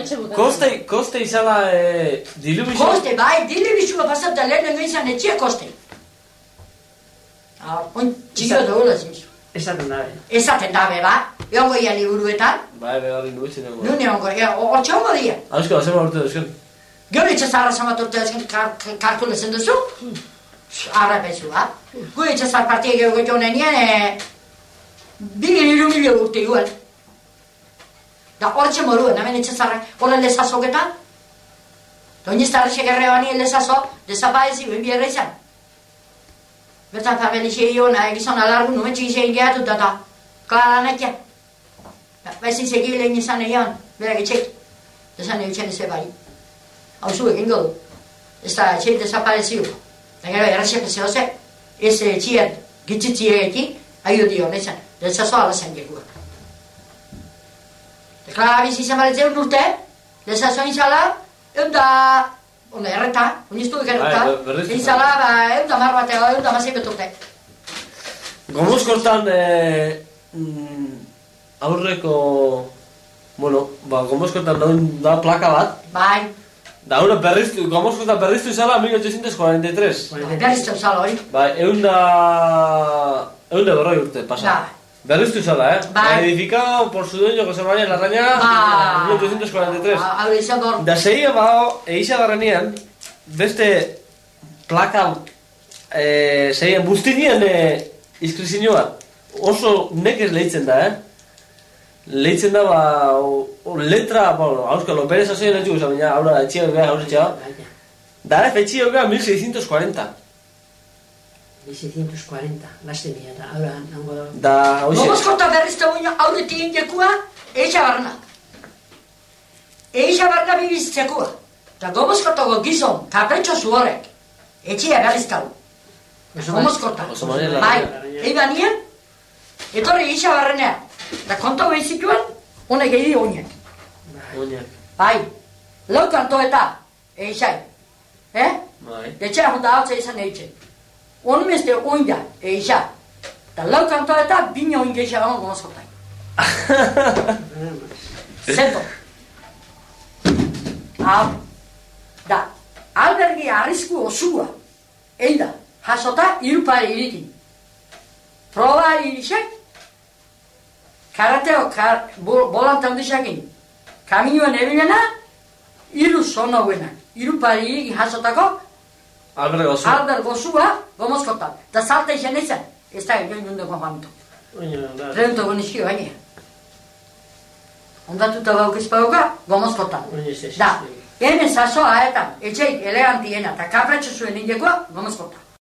Koste izala dilubixo? Koste, bai, dilubixoa pasata lehenengo izan etxia koste. Oin txikio dugula zinzu. Esaten dabe. Esaten dabe, ba. Eongo ia liburuetan. Bai, hori nuitzen dago. Nune ongo, hortxe ongo dia. Hausko, zema urte duzken? Gero itxasarra samat urte duzken kalkulezen duzu. Arra bezu, ba. Gu itxasar partia gehiago joan enien, 2.000 urte igual. Da hortxe moruen, hemen itxasarra, horren lezazoketan. Doñeztarra xegerre bani lezazo, desapaezi, ben bierra izan. Bertan familie iona, egizan alargu, numen txigizien gehatut data. Klara nekia. Baizin segilein izan egian, berak etxek. Desan egiten eze bai. Hau zu egin godu. Ez da etxek desaparezio. Da gero erraxepe zehoze, ez etxiet gitzitziegeki, aio dio nezan. Dezazo alazen gegua. Da klara bizi izan baretzen urte, dezazo izala, eunda... Onda erreta, uniztu ikerreta, izala, eunda mar bateo, eunda mazien beturte. Gomoskortan, aurreko, Gomoskortan da plaka bat. Bai. Da hori Gomoskortan berriztu izala 1843. Berriztu izala hori. Bai, eunda berroi urte, pasa. Berriztu izala, Bai. Edificado por su dueño José María Larrañaga, 1843. Hau izan dor. Da seia bao, eixa darrenean, beste plaka, seien buztinien izkrizinioa. Oso nekez lehitzen da, Lehitzen da, letra, hauska, Lopérez azoien letxuko esan, baina, haura, etxia bebea, hausetxea. Da, etxia bebea 1640. 1640, laste bia, da, haura, nango da. Da, hoxe. Gomoskorta berrizta guina, aurretik indekua, eixa barna. Eixa barna bibizitzekua. Da Gomoskortako gizon, kapretxosu horrek, etxia berrizta gu. Gomoskorta. Bai, eiba nien, etorri eixa barrenea. Da kontau behizituen, honek egin oinek. Oinek. Bai, lau kanto eta, eixai. Bai. Detxea honda hautza izan eitzen. Onimezte oinda, eixa. Da lau kanto eta, bine oin geixa gama Gomoskortai. Zento. Da, albergi arrisku osua, eida, jasota irupare irikin. Proba irixek, karateo bolantan dixakin, kaminoen ebilena, iru sonoguenak, irupare irikin jasotako, alber gozua, Gomoskortan. Da salta izan izan, ez da joan jundeko manto. Reunto gonizkio baina. Ondatuta baukizpauka, Gomoskortan. Da, hemen sasoa eta etxeik elegantiena eta kapretxo zuen indekoa, Gomoskortan.